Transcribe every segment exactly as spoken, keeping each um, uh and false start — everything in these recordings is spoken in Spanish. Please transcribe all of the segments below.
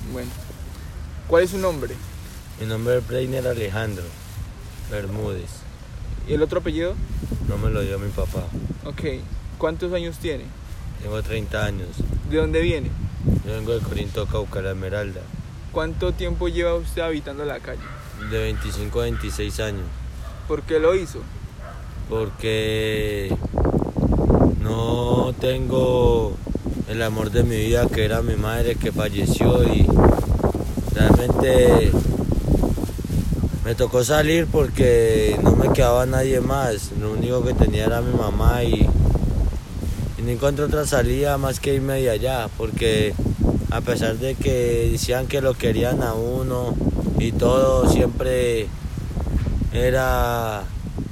Bueno. ¿Cuál es su nombre? Mi nombre es Breiner Alejandro Bermúdez. ¿Y el otro apellido? No me lo dio mi papá. Ok. ¿Cuántos años tiene? Tengo treinta años. ¿De dónde viene? Yo vengo de Corinto, Cauca, La Esmeralda. ¿Cuánto tiempo lleva usted habitando la calle? De veinticinco a veintiséis años. ¿Por qué lo hizo? Porque no tengo el amor de mi vida, que era mi madre, que falleció, y realmente me tocó salir porque no me quedaba nadie más. Lo único que tenía era mi mamá, y, y no encontré otra salida más que irme de allá, porque a pesar de que decían que lo querían a uno y todo, siempre era,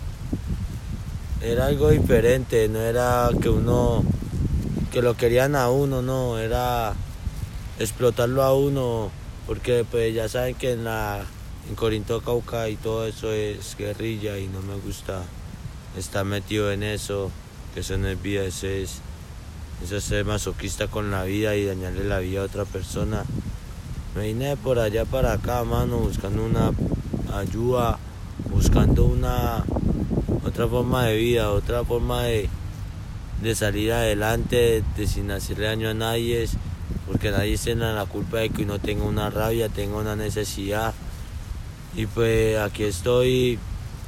era algo diferente. No era que uno, que lo querían a uno, no, era explotarlo a uno, porque pues ya saben que en la en Corinto, Cauca y todo eso es guerrilla, y no me gusta estar metido en eso, que eso no es vida, eso es, eso es ser masoquista con la vida y dañarle la vida a otra persona. Me vine por allá para acá, mano, buscando una ayuda, buscando una otra forma de vida, otra forma de, de salir adelante, de, de sin hacerle daño a nadie, porque nadie tiene la culpa de que uno tenga una rabia, tenga una necesidad. Y pues aquí estoy,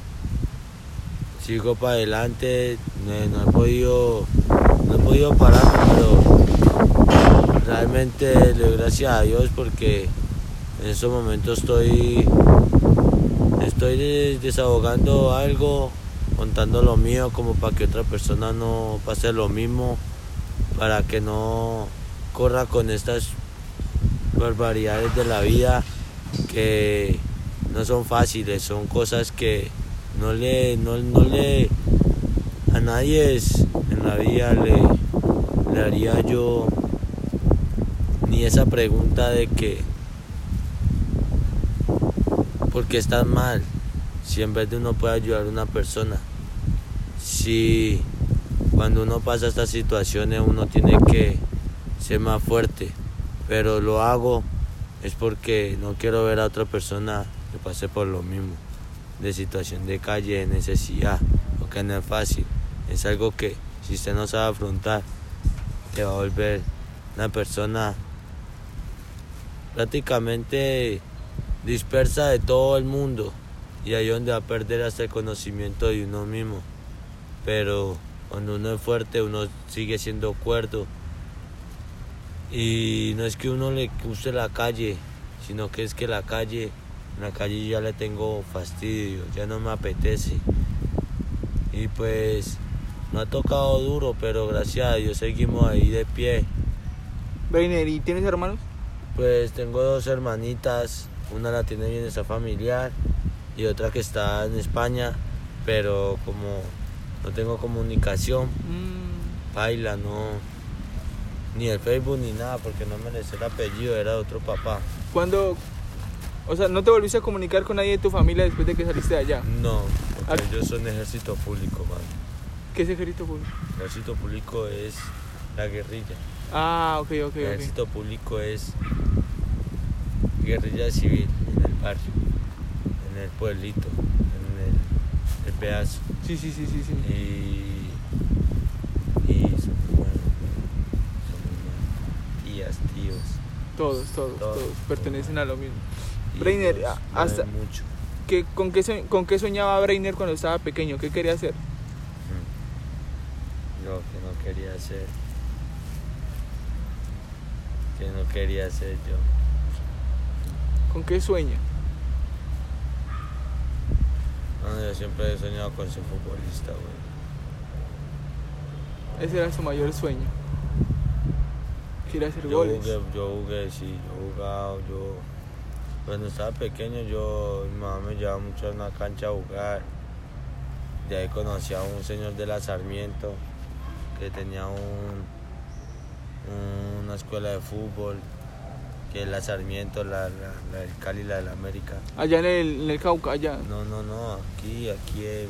sigo para adelante, no, no he podido, no he podido parar, pero realmente le doy gracias a Dios, porque en estos momentos estoy, estoy desahogando algo, contando lo mío, como para que otra persona no pase lo mismo, para que no corra con estas barbaridades de la vida, que no son fáciles, son cosas que no le, no, no le, a nadie es, en la vida le, le haría yo ni esa pregunta de que ¿por qué estás mal? Si en vez de uno puede ayudar a una persona, si cuando uno pasa estas situaciones uno tiene que ser más fuerte, pero lo hago es porque no quiero ver a otra persona que pase por lo mismo, de situación de calle, de necesidad, porque no es fácil, es algo que si usted no sabe afrontar, te va a volver una persona prácticamente dispersa de todo el mundo, y ahí es donde va a perder hasta el conocimiento de uno mismo. Pero cuando uno es fuerte, uno sigue siendo cuerdo, y no es que uno le guste la calle, sino que es que la calle, en la calle ya le tengo fastidio, ya no me apetece, y pues me ha tocado duro, pero gracias a Dios seguimos ahí de pie. Breiner, ¿y tienes hermanos? Pues tengo dos hermanitas, una la tiene bienestar familiar y otra que está en España, pero como no tengo comunicación, Mm. baila, no, ni el Facebook ni nada, porque no me le sé el apellido, era de otro papá. ¿Cuándo? O sea, ¿no te volviste a comunicar con nadie de tu familia después de que saliste de allá? No, porque ¿Ah? ellos son ejército público, man. ¿Qué es ejército público? Ejército público es la guerrilla. Ah, ok, ok, El ok. ejército público es guerrilla civil en el barrio, en el pueblito, en el, el pedazo. Sí, sí, sí, sí, sí. Y, y son muy buenos, son muy buenos. Tías, tíos. Todos, todos, Todos. todos pertenecen a lo mismo. Y Breiner, nos a- hasta- mueven mucho. ¿Qué, con, qué, sue- ¿Con qué soñaba Breiner cuando estaba pequeño? ¿Qué quería hacer? Lo que no quería hacer. Que no quería hacer yo. ¿Con qué sueña? No, yo siempre he soñado con ser futbolista, güey. Ese era su mayor sueño. Quiere hacer Yo goles. jugué, yo jugué, sí, yo he jugado, yo... Cuando estaba pequeño, yo, mi mamá me llevaba mucho a una cancha a jugar. De ahí conocí a un señor de la Sarmiento, que tenía un, un- una escuela de fútbol, que es la Sarmiento, la, la, la del Cali, la del América. Allá en el, en el Cauca, allá. No, no, no, aquí, aquí en...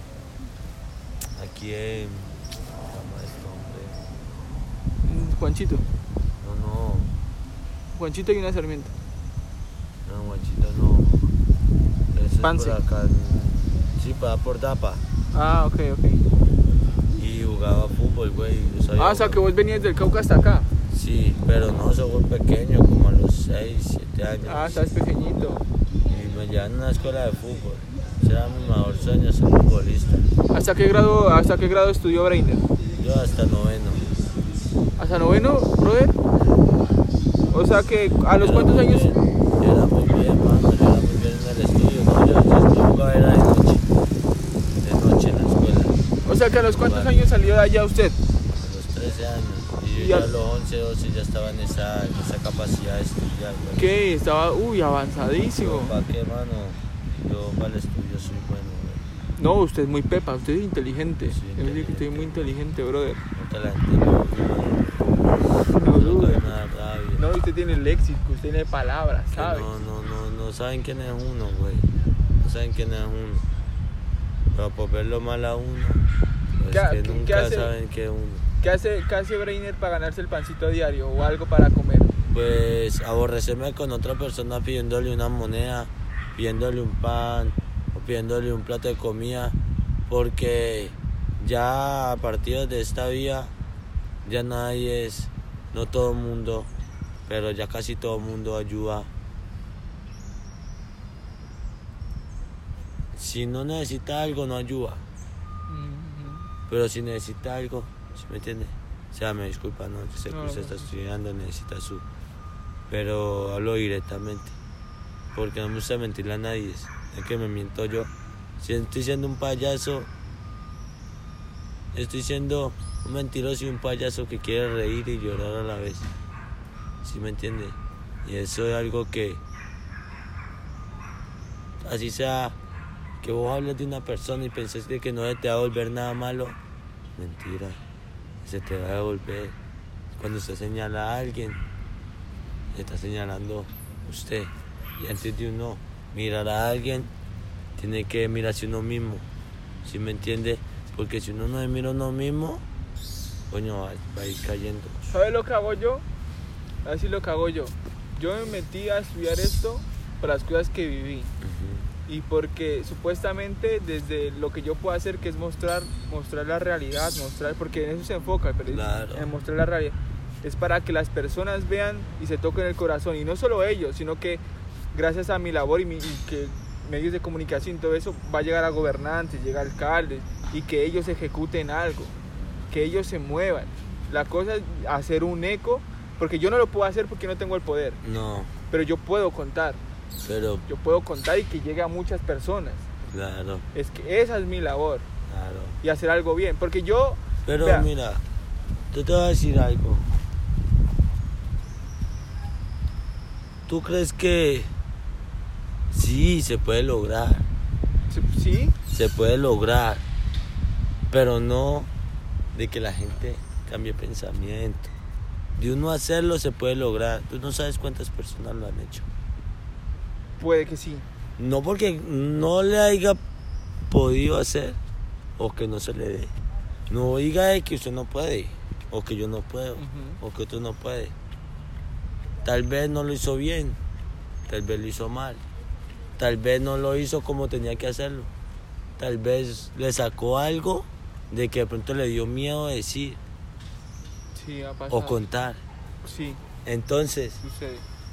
Aquí en... ¿Cómo se llama esto, hombre? Mm, Juanchito. No, no. Juanchito y una Sarmiento. No, Juanchito no. Ese es Pance. por acá. Sí, para por Dapa. Ah, ok, ok. Y jugaba fútbol, güey. yo sabía Ah, o sea jugar. que vos venías del Cauca hasta acá. Sí, pero no, soy muy pequeño, como a los seis, siete años. Ah, estás pequeñito. Y me llevan a una escuela de fútbol. Ese era mi mayor sueño, ser futbolista. ¿Hasta qué grado, hasta qué grado estudió Breiner? Yo hasta noveno. ¿Hasta noveno, brother? O sea que, ¿a los Era cuántos muy años? bien, Yo era muy bien, mano, yo era muy bien en el estudio. No, yo, yo, yo jugaba era de noche. De noche en la escuela. O sea que a los cuántos Vale. años salió de allá usted? A los trece años. Y yo Y ya al- a los once, doce ya estaba en esa, en esa capacidad de estudiar, güey. ¿Qué? Estaba, uy, avanzadísimo. ¿Para qué, mano? Yo para el estudio soy bueno, güey. No, usted es muy pepa, usted es inteligente. Sí, Yo digo que usted es muy inteligente, brother. No te la entiendo, güey. No No dude. tengo nada de rabia. No, usted tiene léxico, usted tiene palabras, Que ¿sabe? No, no, no, no saben quién es uno, güey. No saben quién es uno. Pero por verlo mal a uno, pues ¿Qué- que qué- nunca qué hace? saben que es uno. ¿Qué hace, qué hace Breiner para ganarse el pancito a diario o algo para comer? Pues aborrecerme con otra persona pidiéndole una moneda, pidiéndole un pan o pidiéndole un plato de comida, porque ya a partir de esta vía ya nadie es, no todo el mundo, pero ya casi todo el mundo ayuda. Si no necesita algo, no ayuda, pero si necesita algo, ¿sí me entiende? O sea, me disculpa, no, yo sé que No, usted no, está no. estudiando, necesita su... Pero hablo directamente, porque no me gusta mentirle a nadie, es que me miento yo. Si estoy siendo un payaso, estoy siendo un mentiroso y un payaso que quiere reír y llorar a la vez. ¿Sí me entiende? Y eso es algo que, así sea, que vos hables de una persona y pensés de que no te va a volver nada malo, mentira, se te va a devolver. Cuando usted señala a alguien, le está señalando usted. Y antes de uno mirar a alguien, tiene que mirarse uno mismo. ¿Sí me entiende? Porque si uno no se mira a uno mismo, coño, va, va a ir cayendo. ¿Sabes lo que hago yo? Así lo que hago yo. Yo me metí a estudiar esto por las cosas que viví. Ujú. Y porque supuestamente desde lo que yo puedo hacer, que es mostrar, mostrar la realidad, mostrar, porque en eso se enfoca el periodismo, Claro. en mostrar la realidad. Es para que las personas vean y se toquen el corazón. Y no solo ellos, sino que gracias a mi labor y, mi, y que medios de comunicación y todo eso, va a llegar a gobernantes, llega a alcaldes, y que ellos ejecuten algo, que ellos se muevan. La cosa es hacer un eco, porque yo no lo puedo hacer porque no tengo el poder, No, pero yo puedo contar, pero yo puedo contar y que llegue a muchas personas. claro, Es que esa es mi labor, claro. y hacer algo bien, porque yo, Pero vea, mira, yo te voy a decir algo. ¿Tú crees que sí se puede lograr? sí, Se puede lograr, pero no de que la gente cambie pensamiento. De uno hacerlo se puede lograr. Tú no sabes cuántas personas lo han hecho. puede que sí. No porque no le haya podido hacer o que no se le dé. No diga de que usted no puede, o que yo no puedo, Ujú. o que otro no puede. Tal vez no lo hizo bien, tal vez lo hizo mal, tal vez no lo hizo como tenía que hacerlo, tal vez le sacó algo de que de pronto le dio miedo decir Sí, ha pasado. o contar. Sí, Entonces, sucede.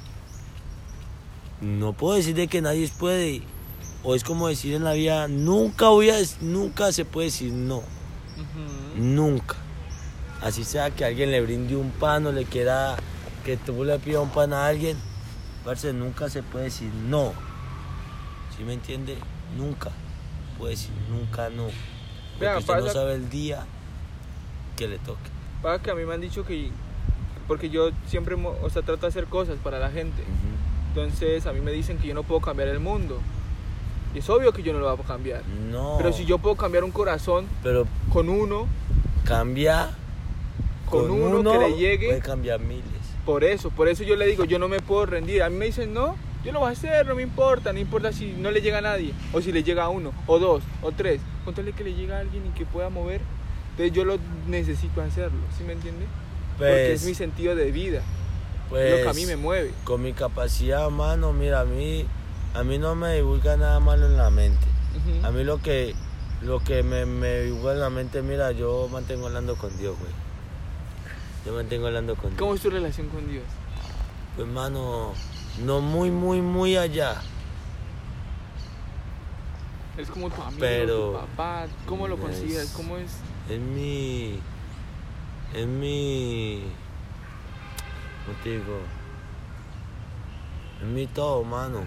no puedo decir de que nadie puede, o es como decir en la vida, nunca voy a, nunca se puede decir no, Ujú. nunca. Así sea que alguien le brinde un pan o le quiera que tú le pidas un pan a alguien, parce, nunca se puede decir no. ¿Sí me entiende? Nunca puede decir nunca no. Porque Vea, usted no pasa- sabe el día que le toque. Pasa que a mí me han dicho que, porque yo siempre, mo- o sea, trato de hacer cosas para la gente. Entonces a mí me dicen que yo no puedo cambiar el mundo. Y es obvio que yo no lo voy a cambiar. No. Pero si yo puedo cambiar un corazón Pero con uno, cambia con, uno, que le llegue, puede cambiar miles. por eso, por eso yo le digo, yo no me puedo rendir. A mí me dicen, no, yo lo voy a hacer, no me importa, no importa si no le llega a nadie, o si le llega a uno, o dos, o tres. Contarle que le llega a alguien y que pueda mover. Entonces yo lo necesito hacerlo, ¿sí me entiende? Porque es Pues, mi sentido de vida. Pues, es lo que a mí me mueve. Con mi capacidad, mano, mira, a mí, a mí no me divulga nada malo en la mente. Uh-huh. A mí lo que, lo que me, me divulga en la mente, mira, yo mantengo hablando con Dios, güey. Yo mantengo hablando con Dios. ¿Cómo es tu relación con Dios? Pues, mano, no muy, muy, muy allá. Es como tu amigo, Pero, tu papá. ¿Cómo lo es, consideras? ¿Cómo es? Es mi... Es mi... ¿Cómo te digo? Es mi todo, mano.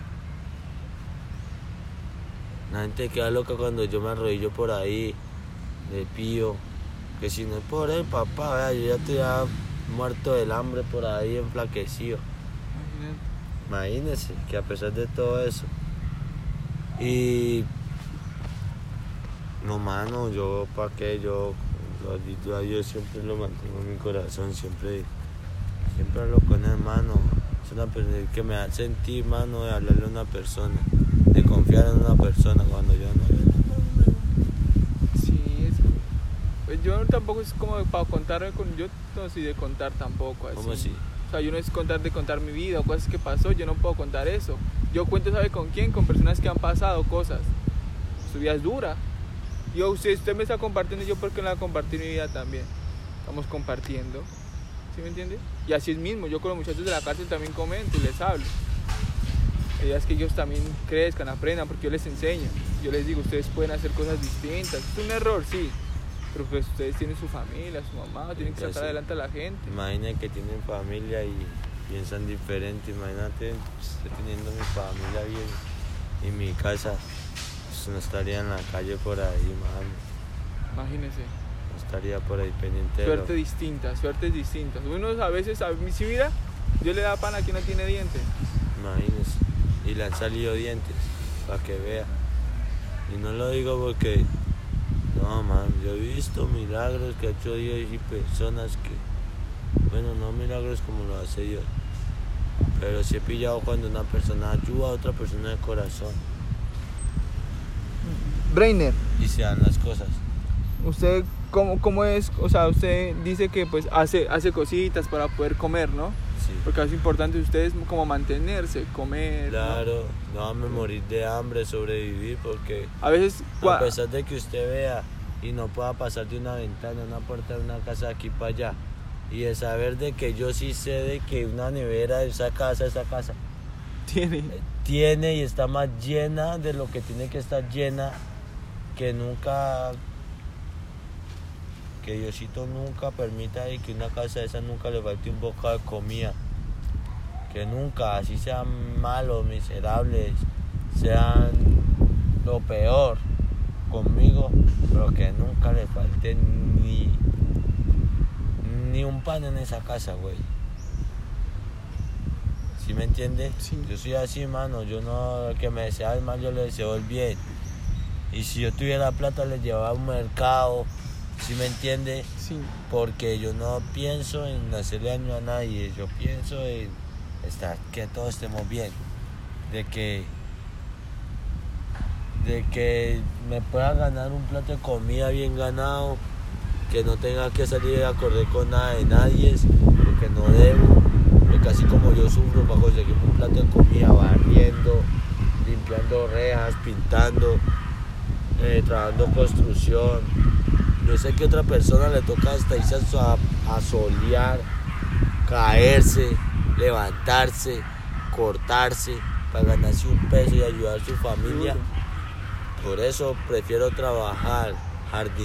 La gente queda loca cuando yo me arrodillo por ahí, le pío. Que si no es por él, papá, vea, yo ya estoy ya muerto del hambre por ahí, enflaquecido. Imagínense que a pesar de todo eso. Y... No, mano, yo, ¿para qué? Yo, yo a Dios siempre lo mantengo en mi corazón, siempre, siempre hablo con él, mano. Es una persona que me hace sentir, mano, de hablarle a una persona, de confiar en una persona cuando yo no. Sí, es, pues yo tampoco es como para contar, con, yo no soy de contar tampoco. Así. ¿Cómo así? O sea, yo no es contar de contar mi vida o cosas que pasó, yo no puedo contar eso. Yo cuento, ¿sabe con quién? Con personas que han pasado cosas. Su vida es dura. Yo, usted, usted me está compartiendo, yo porque no la compartir mi vida también. Estamos compartiendo, ¿sí me entiende? Y así es mismo, yo con los muchachos de la cárcel también comento y les hablo. La idea es que ellos también crezcan, aprendan, porque yo les enseño. Yo les digo, ustedes pueden hacer cosas distintas. Es un error, sí, pero pues ustedes tienen su familia, su mamá, tienen que sacar adelante a la gente. Imaginen que tienen familia y piensan diferente. Imagínate, estoy teniendo mi familia bien y mi casa. No estaría en la calle por ahí, mano. Imagínese. No estaría por ahí pendiente. Suerte lo... distinta, suertes distintas. Uno a veces, a mi vida, Dios le da pan a quien no tiene dientes. Imagínese. Y le han salido dientes, para que vea. Y no lo digo porque, no, man, yo he visto milagros que ha hecho Dios y personas que, bueno, no milagros como lo hace Dios, pero sí he pillado cuando una persona ayuda a otra persona de corazón. Breiner, y se dan las cosas. ¿Usted cómo, cómo es? O sea, usted dice que pues hace, hace cositas para poder comer, ¿no? Sí. Porque es importante ustedes como mantenerse, comer. Claro, no vamos a morir de hambre, sobrevivir, porque a veces, a pesar de que usted vea y no pueda pasar de una ventana, una puerta de una casa de aquí para allá, y de saber de que yo sí sé de que una nevera de esa casa, esa casa, tiene, tiene y está más llena de lo que tiene que estar llena, que nunca, que Diosito nunca permita y que una casa de esa nunca le falte un bocado de comida, que nunca, así sean malos, miserables, sean lo peor conmigo, pero que nunca le falte ni, ni un pan en esa casa, güey. ¿Sí me entiende? Sí. Yo soy así, mano, yo no, que me desea el mal, yo le deseo el bien. Y si yo tuviera plata, le llevaba a un mercado, ¿sí me entiende? Sí. Porque yo no pienso en hacerle daño a nadie, yo pienso en estar, que todos estemos bien, de que, de que me pueda ganar un plato de comida bien ganado, que no tenga que salir a correr con nada de nadie, porque no debo, porque así como yo sufro para conseguirme un plato de comida, barriendo, limpiando rejas, pintando, Eh, trabajando construcción. Yo sé que a otra persona le toca hasta irse a, a solear, caerse, levantarse, cortarse para ganarse un peso y ayudar a su familia. Por eso prefiero trabajar jardín.